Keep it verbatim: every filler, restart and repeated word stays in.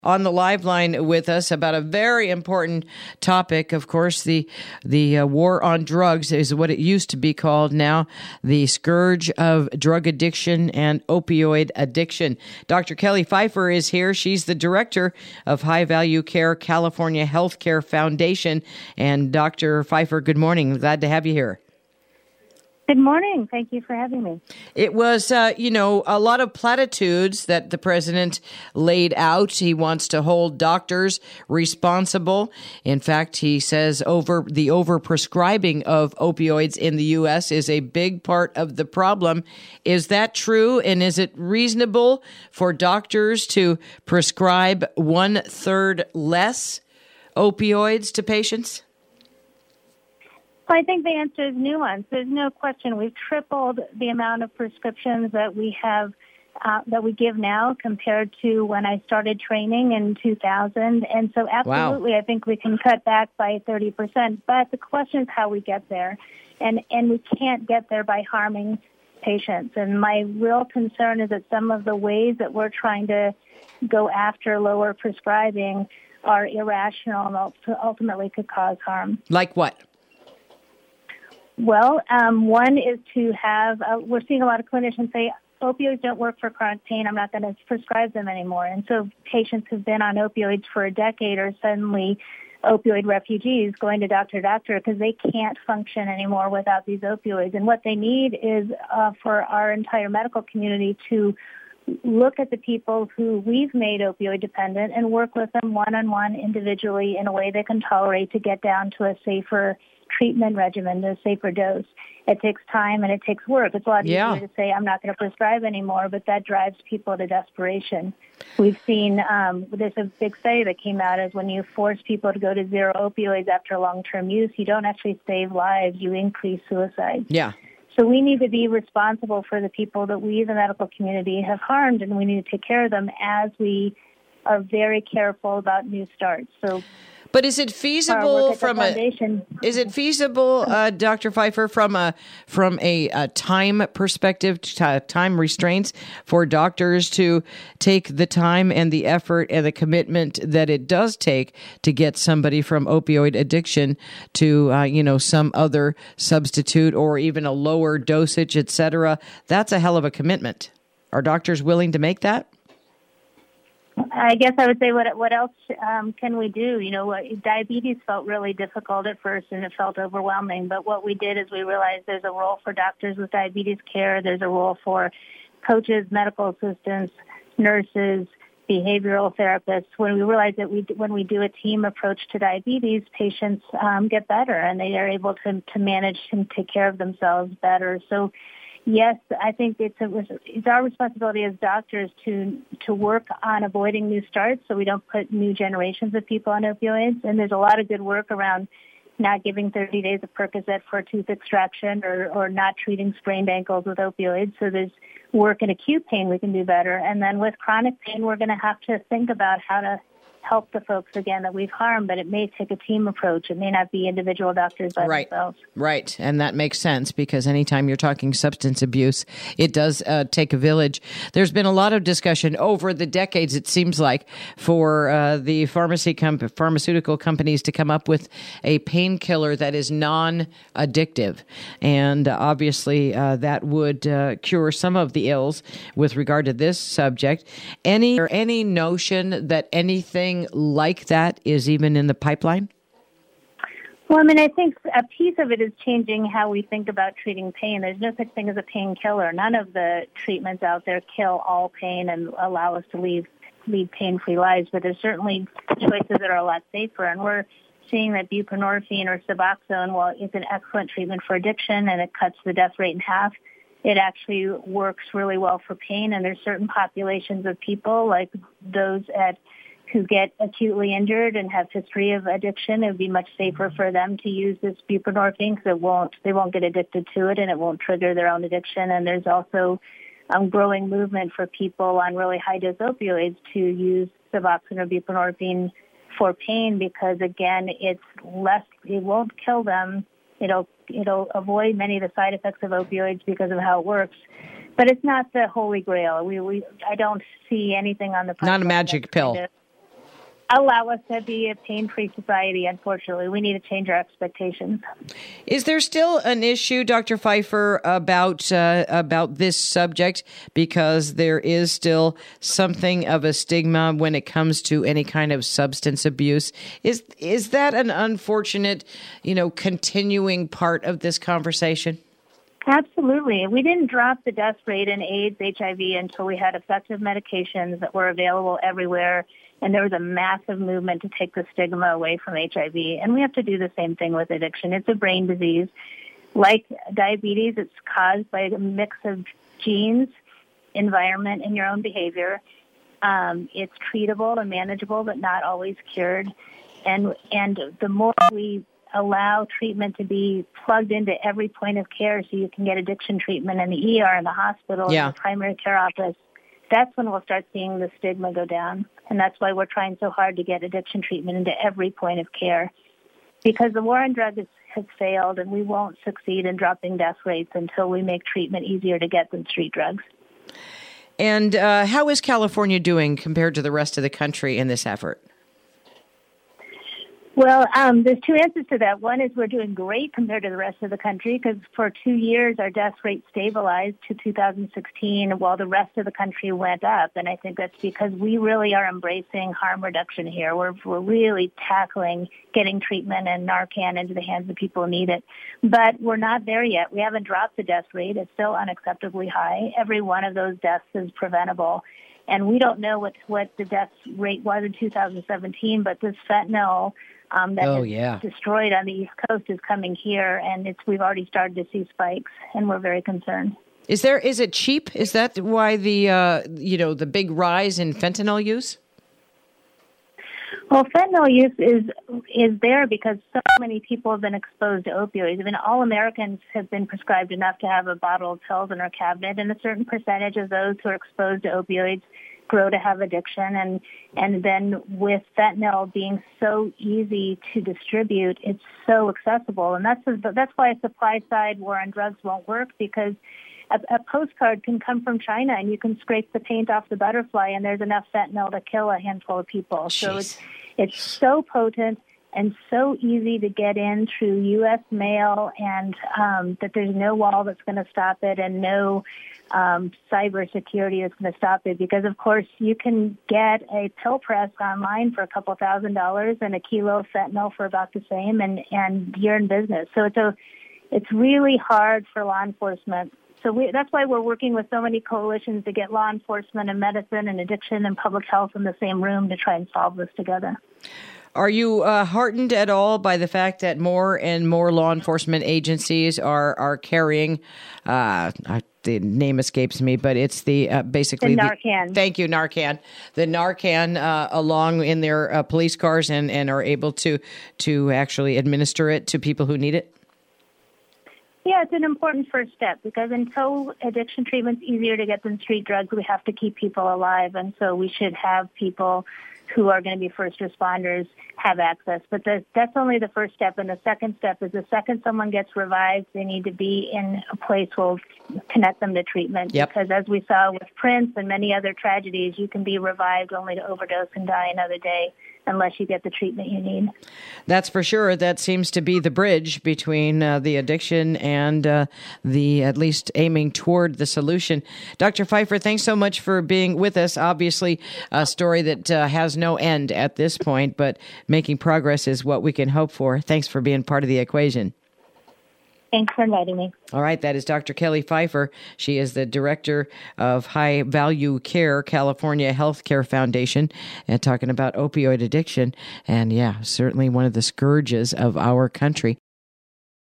On the live line with us about a very important topic. Of course, the the uh, war on drugs is what it used to be called. Now, the scourge of drug addiction and opioid addiction. Doctor Kelly Pfeiffer is here. She's the director of High Value Care California Healthcare Foundation. And Doctor Pfeiffer, good morning. Glad to have you here. Good morning. Thank you for having me. It was, uh, you know, a lot of platitudes that the president laid out. He wants to hold doctors responsible. In fact, he says over the overprescribing of opioids in the U S is a big part of the problem. Is that true? And is it reasonable for doctors to prescribe one third less opioids to patients? I think the answer is nuanced. There's no question. We've tripled the amount of prescriptions that we have, uh, that we give now compared to when I started training in two thousand. And so absolutely, wow. I think we can cut back by thirty percent. But the question is how we get there. And, and we can't get there by harming patients. And my real concern is that some of the ways that we're trying to go after lower prescribing are irrational and ultimately could cause harm. Like what? Well, um, one is to have, uh, we're seeing a lot of clinicians say, opioids don't work for chronic pain, I'm not going to prescribe them anymore. And so patients who've been on opioids for a decade are suddenly opioid refugees going to doctor to doctor because they can't function anymore without these opioids. And what they need is uh, for our entire medical community to look at the people who we've made opioid dependent and work with them one-on-one individually in a way they can tolerate to get down to a safer treatment regimen, a safer dose. It takes time and it takes work. It's a lot yeah. easier to say, I'm not going to prescribe anymore, but that drives people to desperation. We've seen, um, there's a big study that came out is when you force people to go to zero opioids after long-term use, you don't actually save lives, you increase suicide. Yeah. So we need to be responsible for the people that we, the medical community, have harmed, and we need to take care of them as we are very careful about new starts. So But is it feasible from a is it feasible, uh, Doctor Pfeiffer, from a from a, a time perspective, t- time restraints for doctors to take the time and the effort and the commitment that it does take to get somebody from opioid addiction to uh, you know some other substitute or even a lower dosage, et cetera? That's a hell of a commitment. Are doctors willing to make that? I guess I would say, what what else um, can we do? You know, diabetes felt really difficult at first, and it felt overwhelming. But what we did is we realized there's a role for doctors with diabetes care. There's a role for coaches, medical assistants, nurses, behavioral therapists. When we realized that we when we do a team approach to diabetes, patients um, get better, and they are able to to manage and take care of themselves better. So, yes, I think it's a, it's our responsibility as doctors to to work on avoiding new starts so we don't put new generations of people on opioids. And there's a lot of good work around not giving thirty days of Percocet for tooth extraction or, or not treating sprained ankles with opioids. So there's work in acute pain we can do better. And then with chronic pain, we're going to have to think about how to help the folks, again, that we've harmed, but it may take a team approach. It may not be individual doctors by right. themselves. Right, and that makes sense because anytime you're talking substance abuse, it does uh, take a village. There's been a lot of discussion over the decades, it seems like, for uh, the pharmacy com- pharmaceutical companies to come up with a painkiller that is non-addictive. And uh, obviously, uh, that would uh, cure some of the ills with regard to this subject. Any, or any notion that anything like that is even in the pipeline? Well, I mean, I think a piece of it is changing how we think about treating pain. There's no such thing as a painkiller. None of the treatments out there kill all pain and allow us to lead, lead pain-free lives, but there's certainly choices that are a lot safer. And we're seeing that buprenorphine or Suboxone, while it's an excellent treatment for addiction and it cuts the death rate in half, it actually works really well for pain. And there's certain populations of people, like those at who get acutely injured and have history of addiction, it would be much safer for them to use this buprenorphine because it won't, they won't get addicted to it and it won't trigger their own addiction. And there's also um, growing movement for people on really high-dose opioids to use Suboxone or buprenorphine for pain because, again, it's less, it won't kill them. It'll, it'll avoid many of the side effects of opioids because of how it works. But it's not the holy grail. We, we, I don't see anything on the not a magic pill. Kind of, allow us to be a pain-free society, unfortunately. We need to change our expectations. Is there still an issue, Doctor Pfeiffer, about uh, about this subject? Because there is still something of a stigma when it comes to any kind of substance abuse. Is is that an unfortunate, you know, continuing part of this conversation? Absolutely. We didn't drop the death rate in AIDS, H I V until we had effective medications that were available everywhere, and there was a massive movement to take the stigma away from H I V. And we have to do the same thing with addiction. It's a brain disease. Like diabetes, it's caused by a mix of genes, environment, and your own behavior. Um, it's treatable and manageable, but not always cured. And and the more we allow treatment to be plugged into every point of care so you can get addiction treatment in the E R, in the hospital, yeah. in the primary care office, that's when we'll start seeing the stigma go down. And that's why we're trying so hard to get addiction treatment into every point of care. Because the war on drugs has, has failed, and we won't succeed in dropping death rates until we make treatment easier to get than street drugs. And uh, how is California doing compared to the rest of the country in this effort? Well, um, there's two answers to that. One is we're doing great compared to the rest of the country because for two years our death rate stabilized to two thousand sixteen while the rest of the country went up. And I think that's because we really are embracing harm reduction here. We're, we're really tackling getting treatment and Narcan into the hands of people who need it. But we're not there yet. We haven't dropped the death rate. It's still unacceptably high. Every one of those deaths is preventable. And we don't know what, what the death rate was in two thousand seventeen, but this fentanyl Um, that oh, is yeah. destroyed on the East Coast is coming here, and it's we've already started to see spikes, and we're very concerned. Is there is it cheap? Is that why the uh, you know the big rise in fentanyl use? Well, fentanyl use is is there because so many people have been exposed to opioids. I mean, all Americans have been prescribed enough to have a bottle of pills in our cabinet, and a certain percentage of those who are exposed to opioids grow to have addiction, and and then with fentanyl being so easy to distribute, it's so accessible, and that's a, that's why a supply side war on drugs won't work, because a, a postcard can come from China and you can scrape the paint off the butterfly and there's enough fentanyl to kill a handful of people. Jeez. So it's it's so potent and so easy to get in through U S mail, and um, that there's no wall that's going to stop it, and no um, cybersecurity that's going to stop it. Because, of course, you can get a pill press online for a couple thousand dollars and a kilo of fentanyl for about the same, and, and you're in business. So it's a, it's really hard for law enforcement. So we, that's why we're working with so many coalitions to get law enforcement and medicine and addiction and public health in the same room to try and solve this together. Are you uh, heartened at all by the fact that more and more law enforcement agencies are are carrying? Uh, I, the name escapes me, but it's the uh, basically the Narcan. The, thank you, Narcan. The Narcan uh, along in their uh, police cars and, and are able to to actually administer it to people who need it. Yeah, it's an important first step, because until addiction treatment's easier to get than street drugs, we have to keep people alive, and so we should have people who are going to be first responders have access. But the, that's only the first step. And the second step is the second someone gets revived, they need to be in a place where we'll connect them to treatment. Yep. Because as we saw with Prince and many other tragedies, you can be revived only to overdose and die another day unless you get the treatment you need. That's for sure. That seems to be the bridge between uh, the addiction and uh, the at least aiming toward the solution. Doctor Pfeiffer, thanks so much for being with us. Obviously, a story that uh, has no end at this point, but making progress is what we can hope for. Thanks for being part of the equation. Thanks for inviting me. All right. That is Doctor Kelly Pfeiffer. She is the director of High Value Care, California Healthcare Foundation, and talking about opioid addiction. And yeah, certainly one of the scourges of our country.